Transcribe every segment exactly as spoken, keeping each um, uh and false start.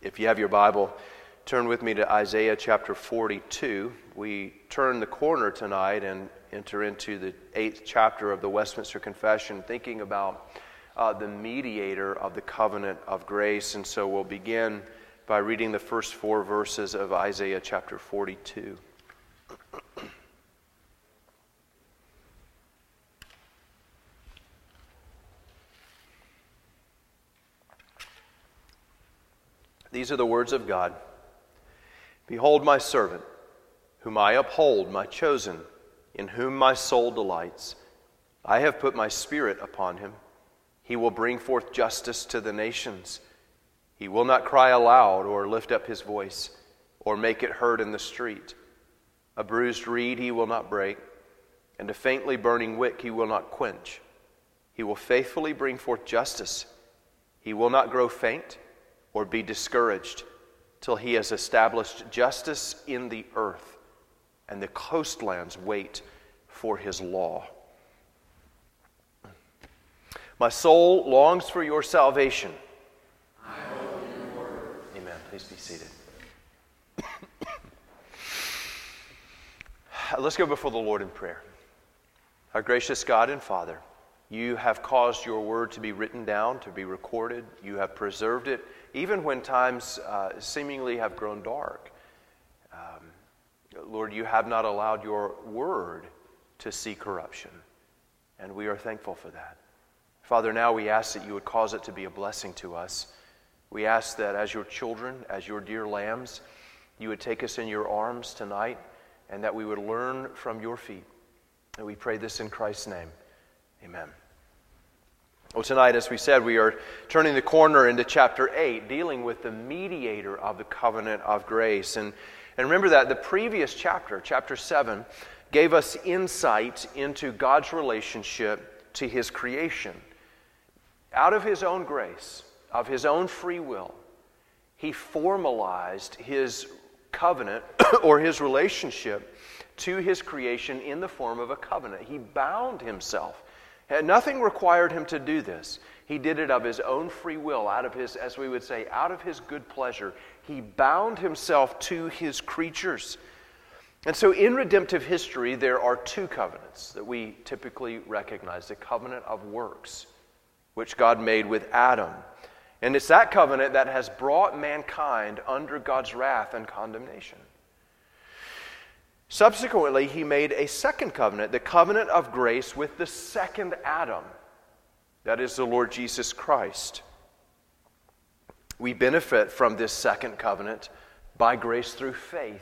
If you have your Bible, turn with me to Isaiah chapter forty-two. We turn the corner tonight and enter into the eighth chapter of the Westminster Confession, thinking about uh, the mediator of the covenant of grace. And so we'll begin by reading the first four verses of Isaiah chapter forty-two. These are the words of God. Behold my servant, whom I uphold, my chosen, in whom my soul delights. I have put my spirit upon him. He will bring forth justice to the nations. He will not cry aloud or lift up his voice or make it heard in the street. A bruised reed he will not break, and a faintly burning wick he will not quench. He will faithfully bring forth justice. He will not grow faint or be discouraged till he has established justice in the earth, and the coastlands wait for his law. My soul longs for your salvation. I hope in your word. Amen. Please be seated. Let's go before the Lord in prayer. Our gracious God and Father, you have caused your word to be written down, to be recorded. You have preserved it, even when times uh, seemingly have grown dark. Um, Lord, you have not allowed your word to see corruption, and we are thankful for that. Father, now we ask that you would cause it to be a blessing to us. We ask that as your children, as your dear lambs, you would take us in your arms tonight, and that we would learn from your feet. And we pray this in Christ's name. Amen. Well, tonight, as we said, we are turning the corner into chapter eight, dealing with the mediator of the covenant of grace. And, and remember that the previous chapter, chapter seven, gave us insight into God's relationship to his creation. Out of his own grace, of his own free will, he formalized his covenant or his relationship to his creation in the form of a covenant. He bound himself. And nothing required him to do this. He did it of his own free will, out of his, as we would say, out of his good pleasure. He bound himself to his creatures. And so in redemptive history, there are two covenants that we typically recognize. The covenant of works, which God made with Adam. And it's that covenant that has brought mankind under God's wrath and condemnation. Subsequently, he made a second covenant, the covenant of grace with the second Adam. That is the Lord Jesus Christ. We benefit from this second covenant by grace through faith.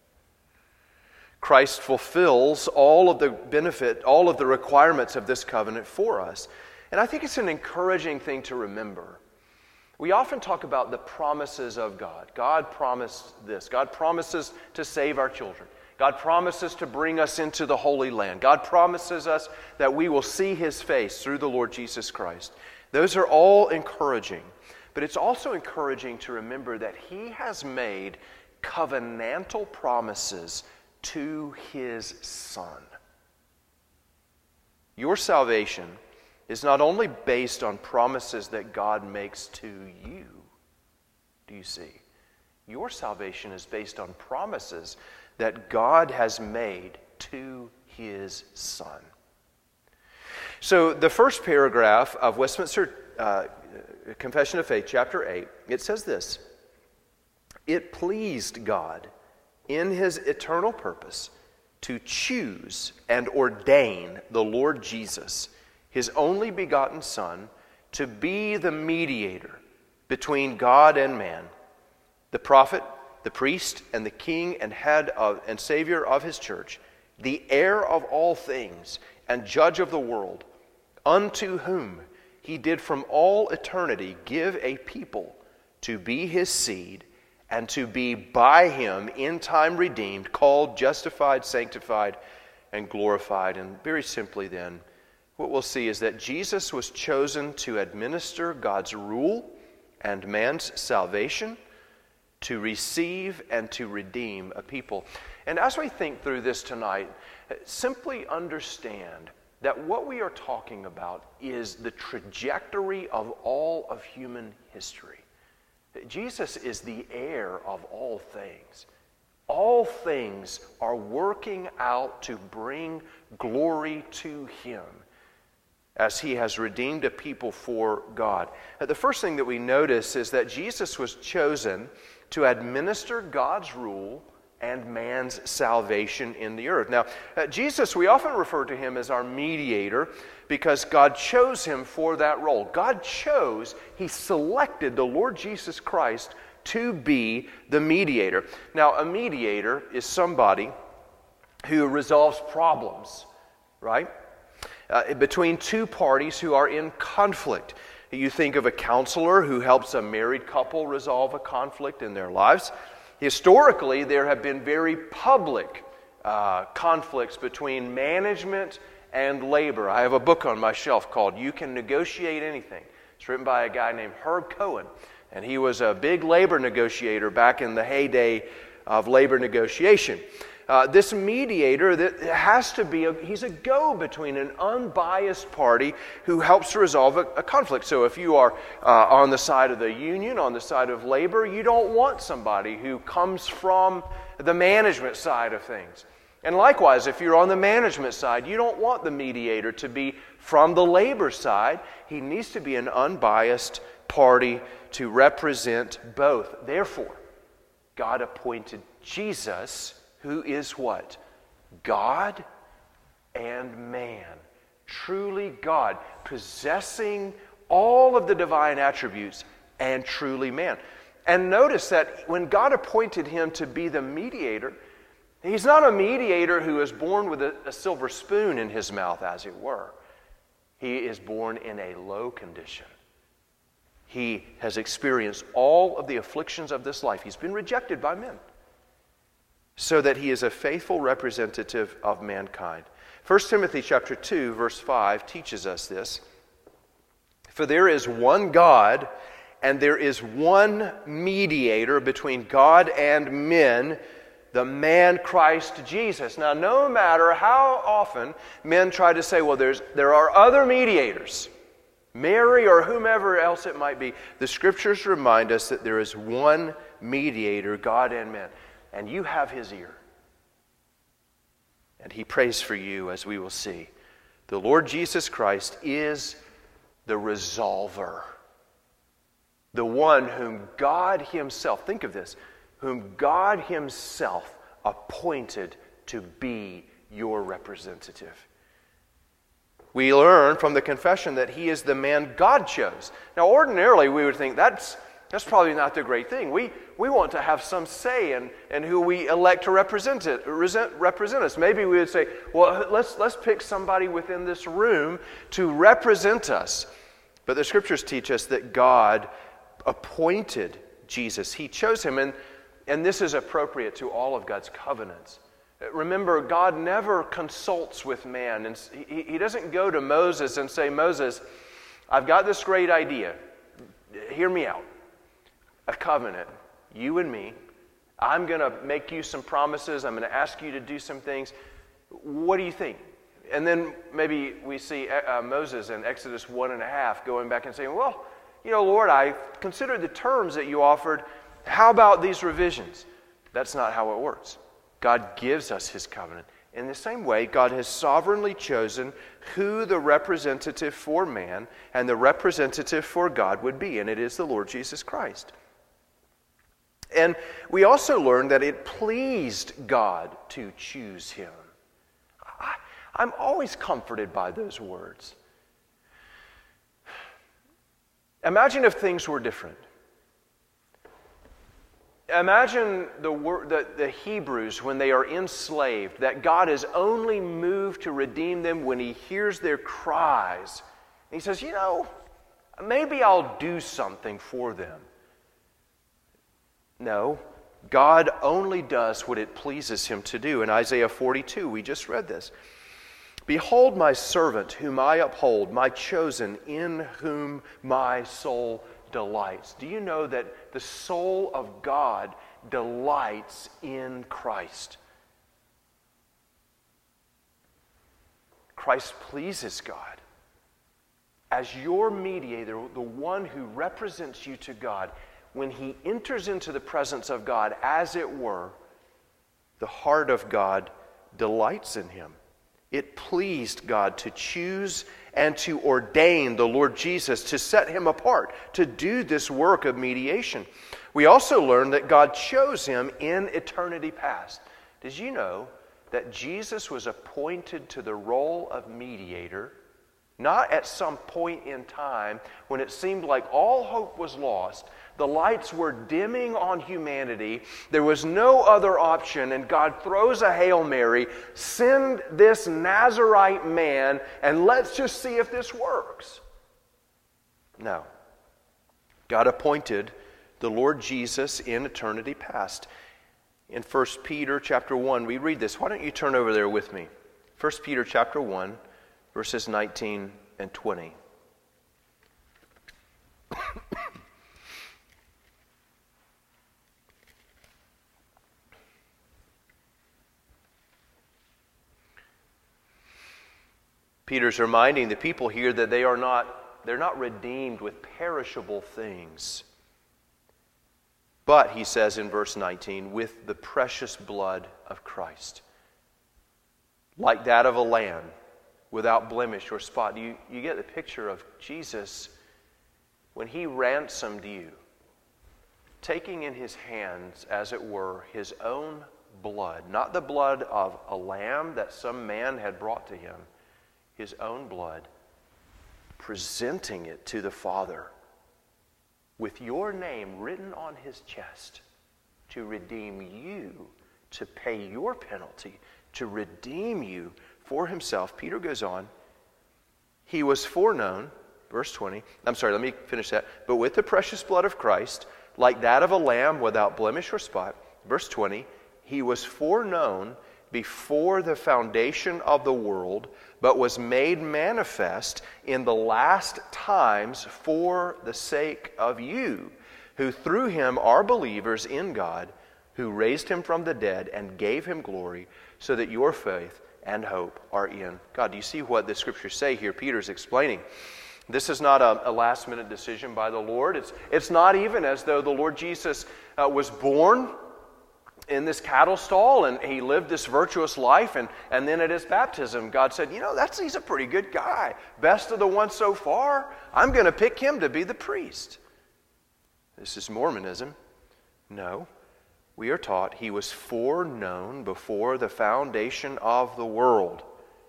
Christ fulfills all of the benefit, all of the requirements of this covenant for us. And I think it's an encouraging thing to remember. We often talk about the promises of God. God promised this. God promises to save our children. God promises to bring us into the Holy Land. God promises us that we will see his face through the Lord Jesus Christ. Those are all encouraging. But it's also encouraging to remember that he has made covenantal promises to his Son. Your salvation is not only based on promises that God makes to you. Do you see? Your salvation is based on promises that God has made to his Son. So the first paragraph of Westminster uh, Confession of Faith, chapter eight, it says this: it pleased God in his eternal purpose to choose and ordain the Lord Jesus, his only begotten Son, to be the mediator between God and man, the prophet, the priest, and the king and head of and savior of his church, the heir of all things and judge of the world, unto whom he did from all eternity give a people to be his seed and to be by him in time redeemed, called, justified, sanctified, and glorified. And very simply then, what we'll see is that Jesus was chosen to administer God's rule and man's salvation, to receive and to redeem a people. And as we think through this tonight, simply understand that what we are talking about is the trajectory of all of human history. Jesus is the heir of all things. All things are working out to bring glory to Him as He has redeemed a people for God. The first thing that we notice is that Jesus was chosen to administer God's rule and man's salvation in the earth. Now, uh, Jesus, we often refer to Him as our mediator because God chose Him for that role. God chose, He selected the Lord Jesus Christ to be the mediator. Now, a mediator is somebody who resolves problems, right? Uh, between two parties who are in conflict. You think of a counselor who helps a married couple resolve a conflict in their lives. Historically, there have been very public uh, conflicts between management and labor. I have a book on my shelf called You Can Negotiate Anything. It's written by a guy named Herb Cohen, and he was a big labor negotiator back in the heyday of labor negotiation. Uh, this mediator that has to be, a, he's a go-between, an unbiased party who helps to resolve a, a conflict. So if you are uh, on the side of the union, on the side of labor, you don't want somebody who comes from the management side of things. And likewise, if you're on the management side, you don't want the mediator to be from the labor side. He needs to be an unbiased party to represent both. Therefore, God appointed Jesus, who is what? God and man. Truly God, possessing all of the divine attributes and truly man. And notice that when God appointed Him to be the mediator, He's not a mediator who is born with a, a silver spoon in his mouth, as it were. He is born in a low condition. He has experienced all of the afflictions of this life. He's been rejected by men, so that He is a faithful representative of mankind. First Timothy chapter two, verse five teaches us this. For there is one God, and there is one mediator between God and men, the man Christ Jesus. Now, no matter how often men try to say, well, there's there are other mediators, Mary or whomever else it might be, the Scriptures remind us that there is one mediator, God and man. And you have His ear. And He prays for you, as we will see. The Lord Jesus Christ is the resolver. The one whom God Himself, think of this, whom God Himself appointed to be your representative. We learn from the confession that He is the man God chose. Now, ordinarily, we would think that's That's probably not the great thing. We we want to have some say in, in who we elect to represent it, represent us. Maybe we would say, well, let's let's pick somebody within this room to represent us. But the Scriptures teach us that God appointed Jesus. He chose Him, and, and this is appropriate to all of God's covenants. Remember, God never consults with man, and he, he doesn't go to Moses and say, Moses, I've got this great idea. Hear me out. A covenant, you and me. I'm going to make you some promises. I'm going to ask you to do some things. What do you think? And then maybe we see uh, Moses in Exodus one and a half going back and saying, well, you know, Lord, I considered the terms that you offered. How about these revisions? That's not how it works. God gives us His covenant. In the same way, God has sovereignly chosen who the representative for man and the representative for God would be, and it is the Lord Jesus Christ. And we also learn that it pleased God to choose Him. I, I'm always comforted by those words. Imagine if things were different. Imagine the, the, the Hebrews when they are enslaved, that God is only moved to redeem them when He hears their cries. And He says, you know, maybe I'll do something for them. No, God only does what it pleases Him to do. In Isaiah forty-two, we just read this. Behold my servant whom I uphold, my chosen, in whom my soul delights. Do you know that the soul of God delights in Christ? Christ pleases God. As your mediator, the one who represents you to God, when he enters into the presence of God, as it were, the heart of God delights in him. It pleased God to choose and to ordain the Lord Jesus, to set him apart, to do this work of mediation. We also learn that God chose him in eternity past. Did you know that Jesus was appointed to the role of mediator, not at some point in time when it seemed like all hope was lost, the lights were dimming on humanity, there was no other option, and God throws a Hail Mary, send this Nazarite man, and let's just see if this works. No. God appointed the Lord Jesus in eternity past. In First Peter chapter one, we read this. Why don't you turn over there with me? First Peter chapter one, verses nineteen and twenty. Peter's reminding the people here that they are not, they're not redeemed with perishable things. But, he says in verse nineteen, with the precious blood of Christ, like that of a lamb, without blemish or spot. You, you get the picture of Jesus when he ransomed you, taking in his hands, as it were, his own blood, not the blood of a lamb that some man had brought to him, his own blood, presenting it to the Father with your name written on his chest to redeem you, to pay your penalty, to redeem you for himself. Peter goes on, he was foreknown, verse twenty, I'm sorry, let me finish that, but with the precious blood of Christ, like that of a lamb without blemish or spot, verse twenty, he was foreknown before the foundation of the world, but was made manifest in the last times for the sake of you, who through him are believers in God, who raised him from the dead and gave him glory, so that your faith and hope are in God. Do you see what the scriptures say here? Peter's explaining. This is not a, a last-minute decision by the Lord. It's, it's not even as though the Lord Jesus uh, was born in this cattle stall and he lived this virtuous life, and, and then at his baptism God said, you know, that's he's a pretty good guy, best of the ones so far, I'm going to pick him to be the priest. This is Mormonism. No, we are taught he was foreknown before the foundation of the world.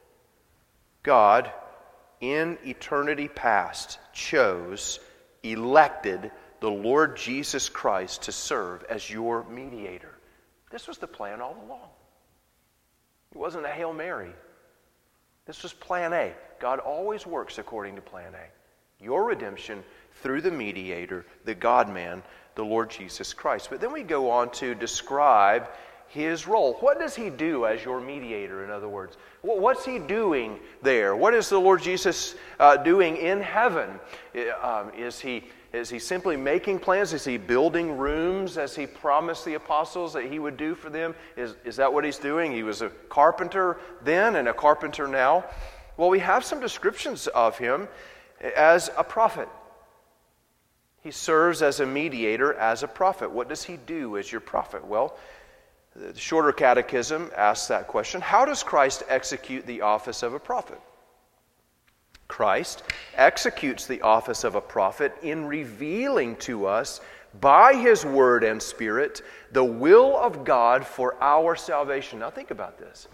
God, in eternity past, chose, elected the Lord Jesus Christ to serve as your mediator. This was the plan all along. It wasn't a Hail Mary. This was plan A. God always works according to plan A. Your redemption through the mediator, the God-man, the Lord Jesus Christ. But then we go on to describe his role. What does he do as your mediator, in other words? What's he doing there? What is the Lord Jesus uh, doing in heaven? Um, is he... Is he simply making plans? Is he building rooms as he promised the apostles that he would do for them? Is, is that what he's doing? He was a carpenter then and a carpenter now. Well, we have some descriptions of him as a prophet. He serves as a mediator, as a prophet. What does he do as your prophet? Well, the Shorter Catechism asks that question. How does Christ execute the office of a prophet? Christ executes the office of a prophet in revealing to us by his word and spirit the will of God for our salvation. Now think about this.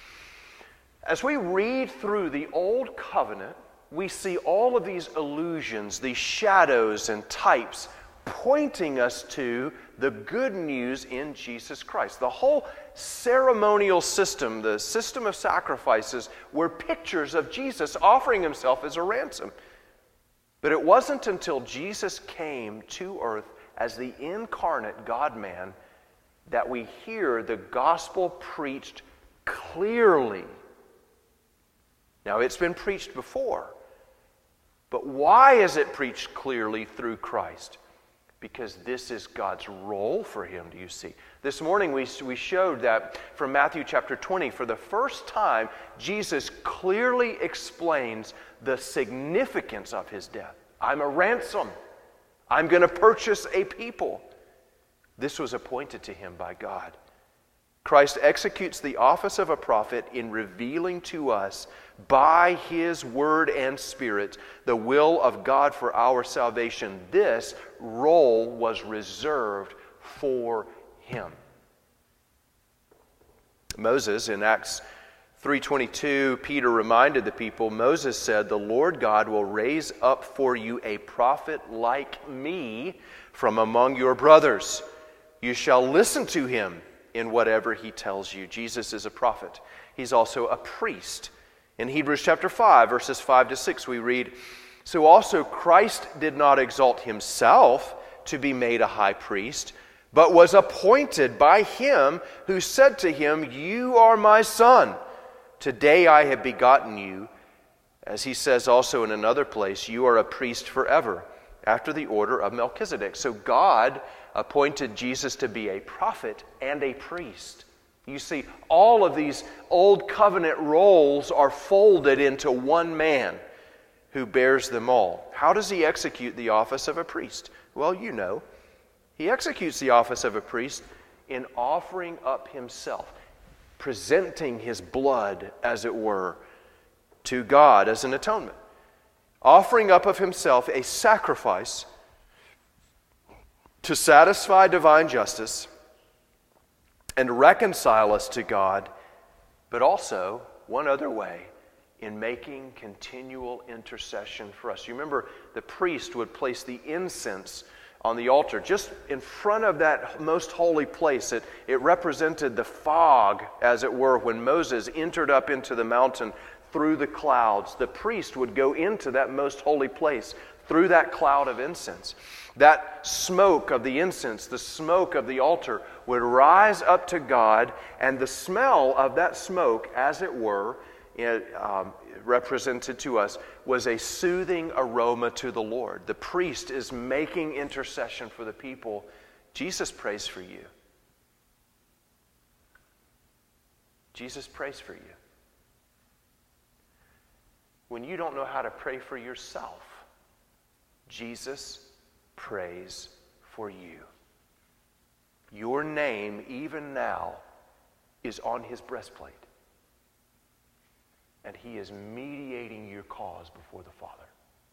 As we read through the Old Covenant, we see all of these allusions, these shadows and types pointing us to the good news in Jesus Christ. The whole ceremonial system, the system of sacrifices, were pictures of Jesus offering himself as a ransom. But it wasn't until Jesus came to earth as the incarnate God-man that we hear the gospel preached clearly. Now, it's been preached before, but why is it preached clearly through Christ? Because this is God's role for him, do you see? This morning we, we showed that from Matthew chapter twenty, for the first time, Jesus clearly explains the significance of his death. I'm a ransom. I'm going to purchase a people. This was appointed to him by God. Christ executes the office of a prophet in revealing to us by his word and spirit the will of God for our salvation. This role was reserved for him. Moses, in Acts three twenty-two, Peter reminded the people, Moses said, "The Lord God will raise up for you a prophet like me from among your brothers. You shall listen to him in whatever he tells you." Jesus is a prophet. He's also a priest. In Hebrews chapter five, verses five to six, we read, "So also Christ did not exalt himself to be made a high priest, but was appointed by him who said to him, 'You are my son. Today I have begotten you.' As he says also in another place, 'You are a priest forever, after the order of Melchizedek.'" So God appointed Jesus to be a prophet and a priest. You see, all of these old covenant roles are folded into one man who bears them all. How does he execute the office of a priest? Well, you know. He executes the office of a priest in offering up himself, presenting his blood, as it were, to God as an atonement. Offering up of himself a sacrifice to satisfy divine justice and reconcile us to God, but also, one other way, in making continual intercession for us. You remember the priest would place the incense on the altar, just in front of that most holy place. It, it represented the fog, as it were, when Moses entered up into the mountain through the clouds. The priest would go into that most holy place through that cloud of incense. That smoke of the incense, the smoke of the altar, would rise up to God, and the smell of that smoke, as it were, it, um, represented to us, was a soothing aroma to the Lord. The priest is making intercession for the people. Jesus prays for you. Jesus prays for you. When you don't know how to pray for yourself, Jesus prays for you. Your name, even now, is on his breastplate. And he is mediating your cause before the Father.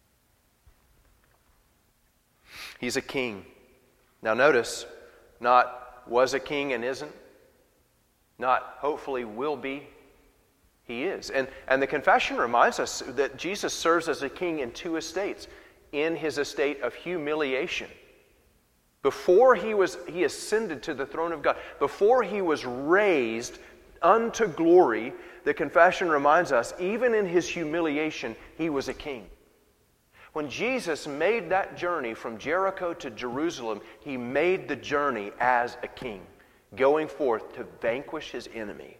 He's a king. Now notice, not was a king and isn't, not hopefully will be. He is. And, and the confession reminds us that Jesus serves as a king in two estates. In his estate of humiliation. Before he was he ascended to the throne of God, before he was raised unto glory, the confession reminds us, even in his humiliation, he was a king. When Jesus made that journey from Jericho to Jerusalem, he made the journey as a king, going forth to vanquish his enemy.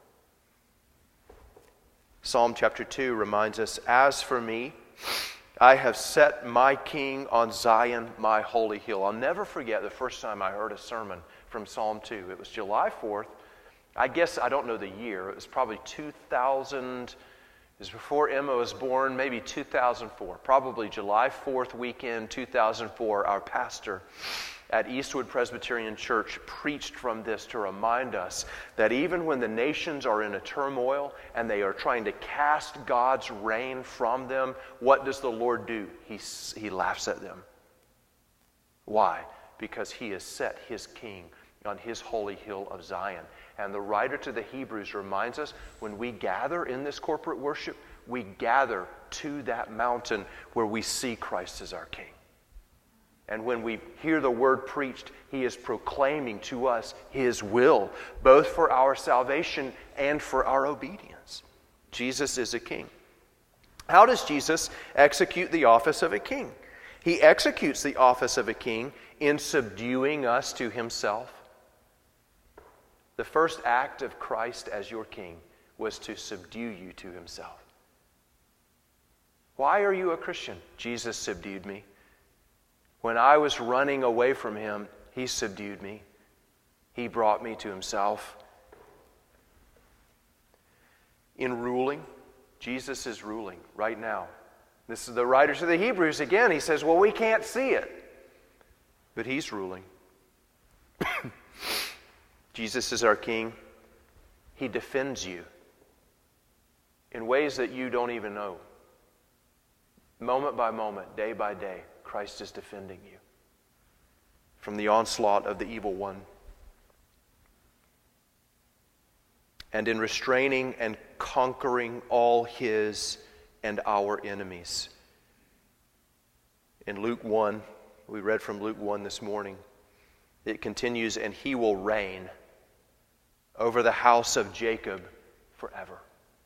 Psalm chapter two reminds us, "As for me, I have set my king on Zion, my holy hill." I'll never forget the first time I heard a sermon from Psalm two. It was July fourth. I guess I don't know the year. It was probably two thousand. It was before Emma was born, maybe two thousand four. Probably July fourth weekend, two thousand four. Our pastor at Eastwood Presbyterian Church preached from this to remind us that even when the nations are in a turmoil and they are trying to cast God's reign from them, what does the Lord do? He, he laughs at them. Why? Because he has set his king on his holy hill of Zion. And the writer to the Hebrews reminds us, when we gather in this corporate worship, we gather to that mountain where we see Christ as our king. And when we hear the word preached, he is proclaiming to us his will, both for our salvation and for our obedience. Jesus is a king. How does Jesus execute the office of a king? He executes the office of a king in subduing us to himself. The first act of Christ as your king was to subdue you to himself. Why are you a Christian? Jesus subdued me. When I was running away from him, he subdued me. He brought me to himself. In ruling, Jesus is ruling right now. This is the writer to the Hebrews again. He says, well, we can't see it. but He's ruling. Jesus is our King. He defends you in ways that you don't even know. Moment by moment, day by day, Christ is defending you from the onslaught of the evil one. And in restraining and conquering all His and our enemies. In Luke one, we read from Luke one this morning, it continues, and He will reign over the house of Jacob forever.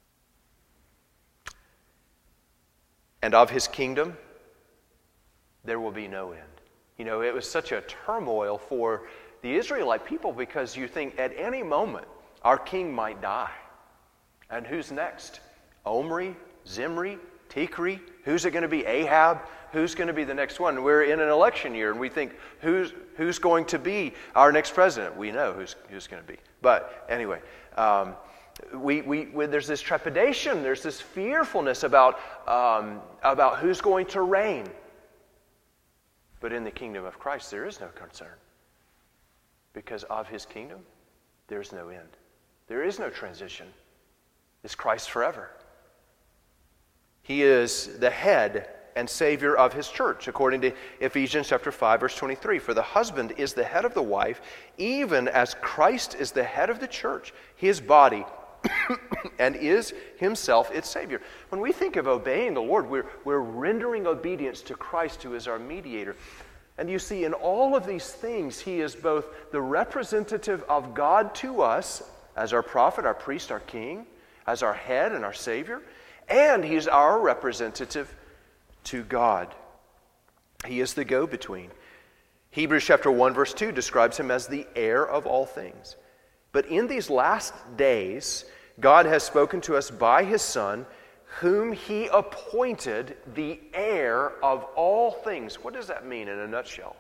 And of His kingdom, there will be no end. You know, it was such a turmoil for the Israelite people because you think at any moment our king might die. And who's next? Omri, Zimri, Tikri? Who's it going to be? Ahab? Who's going to be the next one? We're in an election year and we think, who's who's going to be our next president? We know who's who's going to be. But anyway, um, we, we, we there's this trepidation, there's this fearfulness about um, about who's going to reign. But in the kingdom of Christ, there is no concern. Because of His kingdom, there's no end. There is no transition. It's Christ forever. He is the head and Savior of His church, according to Ephesians chapter five, verse twenty-three. For the husband is the head of the wife, even as Christ is the head of the church, His body, and is Himself its Savior. When we think of obeying the Lord, we're, we're rendering obedience to Christ, who is our mediator. And you see, in all of these things, He is both the representative of God to us, as our prophet, our priest, our king, as our head and our Savior, and He's our representative to God. He is the go-between. Hebrews chapter one, verse two describes Him as the heir of all things. But in these last days, God has spoken to us by His Son, whom He appointed the heir of all things. What does that mean in a nutshell?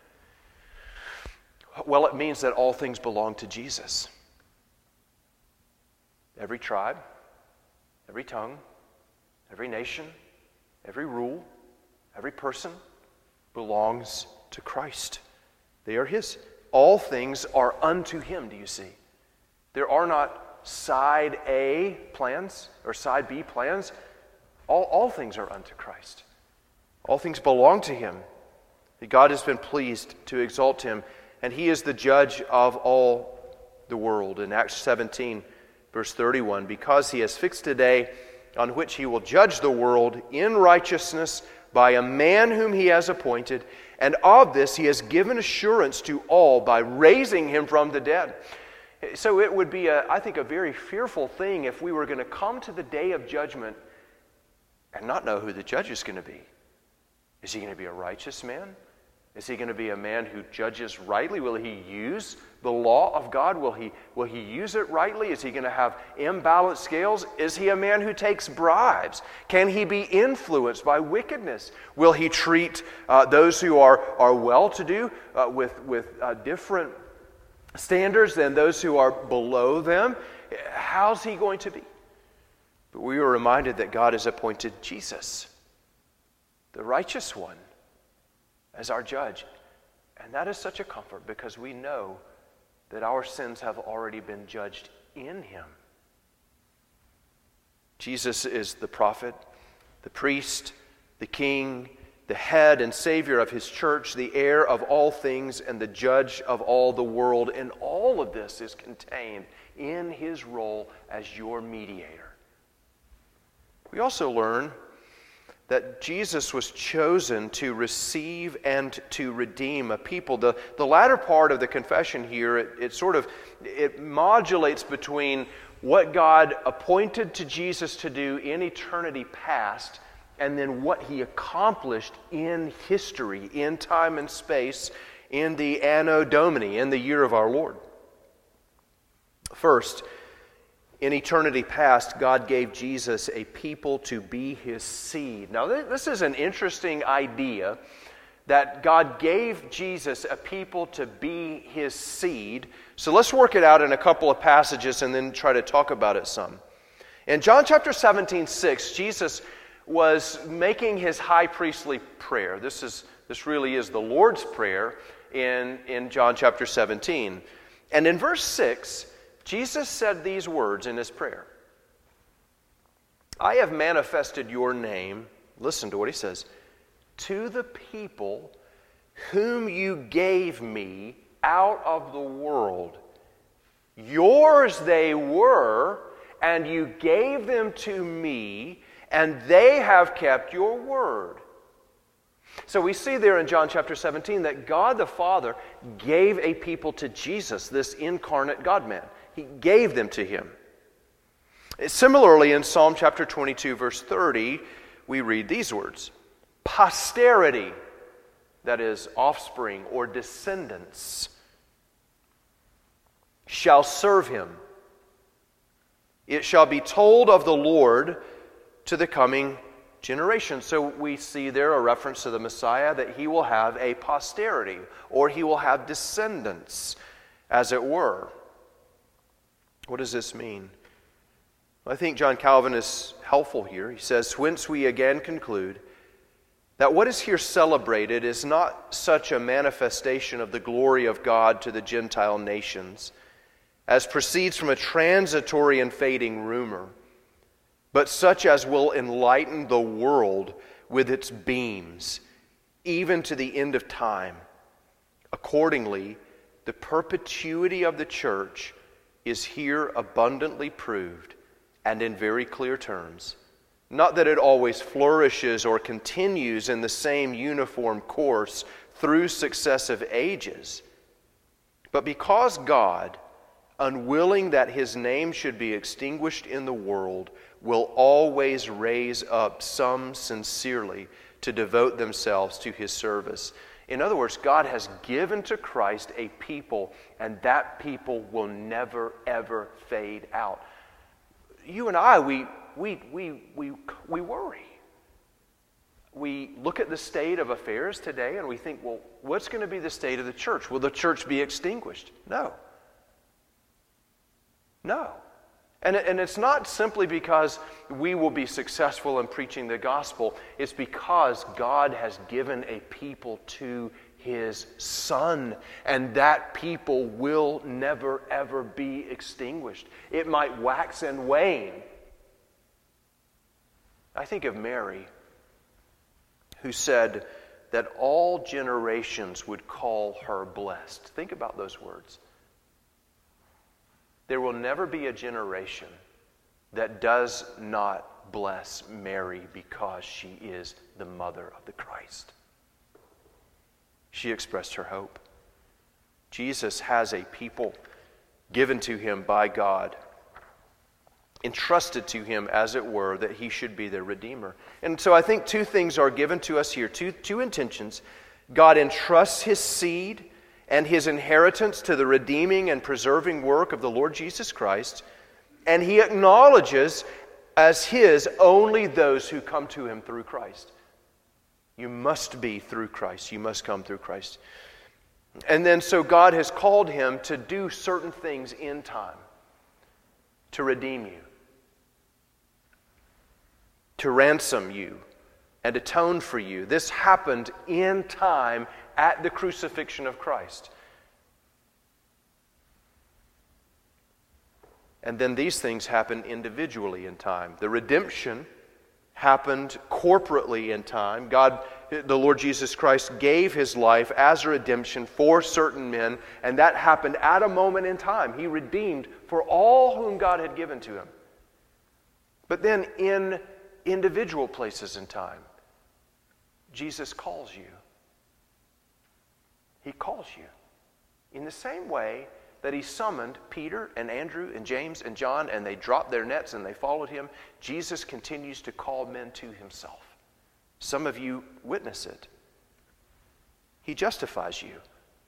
Well, it means that all things belong to Jesus. Every tribe, every tongue, every nation, every rule, every person belongs to Christ. They are His. All things are unto Him, do you see? There are not side A plans or side B plans. All, all things are unto Christ. All things belong to Him. God has been pleased to exalt Him, and He is the judge of all the world. In Acts seventeen, verse thirty-one, because He has fixed a day on which He will judge the world in righteousness by a man whom He has appointed, and of this He has given assurance to all by raising Him from the dead. So it would be, a, I think, a very fearful thing if we were going to come to the day of judgment and not know who the judge is going to be. Is He going to be a righteous man? Is He going to be a man who judges rightly? Will He use the law of God? Will He, will he use it rightly? Is He going to have imbalanced scales? Is He a man who takes bribes? Can He be influenced by wickedness? Will He treat uh, those who are, are well-to-do uh, with, with uh, different standards than those who are below them? How's He going to be? But we are reminded that God has appointed Jesus, the righteous one, as our judge. And that is such a comfort because we know that our sins have already been judged in Him. Jesus is the prophet, the priest, the king, the head and Savior of His church, the heir of all things, and the judge of all the world. And all of this is contained in His role as your mediator. We also learn that Jesus was chosen to receive and to redeem a people. The, the latter part of the confession here, it, it sort of, it modulates between what God appointed to Jesus to do in eternity past and then what He accomplished in history, in time and space, in the Anno Domini, in the year of our Lord. First, in eternity past, God gave Jesus a people to be His seed. Now, this is an interesting idea, that God gave Jesus a people to be His seed. So let's work it out in a couple of passages and then try to talk about it some. In John chapter seventeen, six, Jesus was making His high priestly prayer. This is this really is the Lord's Prayer. in, in John chapter seventeen. And in verse six, Jesus said these words in his prayer. I have manifested your name, listen to what he says, to the people whom you gave me out of the world. Yours they were, and you gave them to me, and they have kept your word. So we see there in John chapter seventeen that God the Father gave a people to Jesus, this incarnate God-man. He gave them to him. Similarly, in Psalm chapter twenty-two, verse thirty, we read these words, posterity, that is, offspring or descendants, shall serve him. It shall be told of the Lord to the coming generation. So we see there a reference to the Messiah, that he will have a posterity, or he will have descendants, as it were. What does this mean? I think John Calvin is helpful here. He says, whence we again conclude that what is here celebrated is not such a manifestation of the glory of God to the Gentile nations as proceeds from a transitory and fading rumor, but such as will enlighten the world with its beams, even to the end of time. Accordingly, the perpetuity of the church is here abundantly proved, and in very clear terms. Not that it always flourishes or continues in the same uniform course through successive ages, but because God, unwilling that his name should be extinguished in the world, will always raise up some sincerely to devote themselves to his service. In other words, God has given to Christ a people, and that people will never, ever fade out. You and I, we we we we we worry. We look at the state of affairs today and we think, well, what's going to be the state of the church? Will the church be extinguished? No. No. And, and it's not simply because we will be successful in preaching the gospel. It's because God has given a people to his Son, and that people will never, ever be extinguished. It might wax and wane. I think of Mary, who said that all generations would call her blessed. Think about those words. There will never be a generation that does not bless Mary because she is the mother of the Christ. She expressed her hope. Jesus has a people given to him by God, entrusted to him, as it were, that he should be their Redeemer. And so I think two things are given to us here, two, two intentions. God entrusts his seed and his inheritance to the redeeming and preserving work of the Lord Jesus Christ, and he acknowledges as his only those who come to him through Christ. You must be through Christ. You must come through Christ. And then so God has called him to do certain things in time, to redeem you, to ransom you, and atone for you. This happened in time at the crucifixion of Christ. And then these things happen individually in time. The redemption happened corporately in time. God, the Lord Jesus Christ, gave his life as a redemption for certain men, and that happened at a moment in time. He redeemed for all whom God had given to him. But then in individual places in time, Jesus calls you. He calls you in the same way that he summoned Peter and Andrew and James and John, and they dropped their nets and they followed him. Jesus continues to call men to himself. Some of you witness it. He justifies you.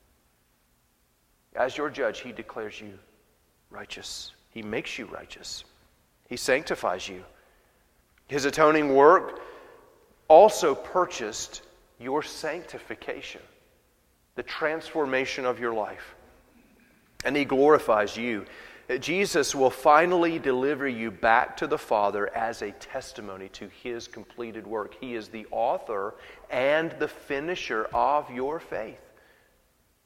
As your judge, he declares you righteous. He makes you righteous. He sanctifies you. His atoning work also purchased your sanctification, the transformation of your life. And he glorifies you. Jesus will finally deliver you back to the Father as a testimony to his completed work. He is the author and the finisher of your faith.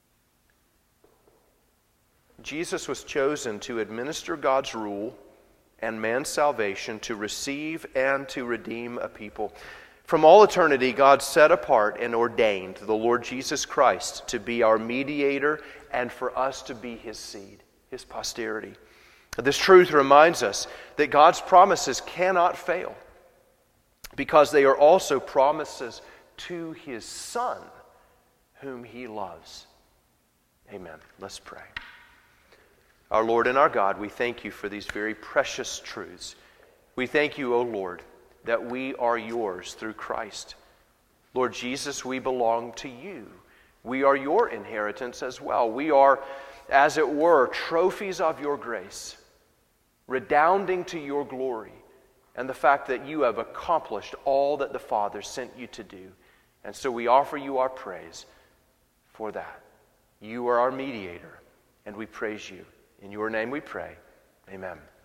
Jesus was chosen to administer God's rule and man's salvation, to receive and to redeem a people. From all eternity, God set apart and ordained the Lord Jesus Christ to be our mediator and for us to be his seed, his posterity. This truth reminds us that God's promises cannot fail because they are also promises to his Son, whom he loves. Amen. Let's pray. Our Lord and our God, we thank you for these very precious truths. We thank you, O Lord, that we are yours through Christ. Lord Jesus, we belong to you. We are your inheritance as well. We are, as it were, trophies of your grace, redounding to your glory and the fact that you have accomplished all that the Father sent you to do. And so we offer you our praise for that. You are our mediator, and we praise you. In your name we pray. Amen.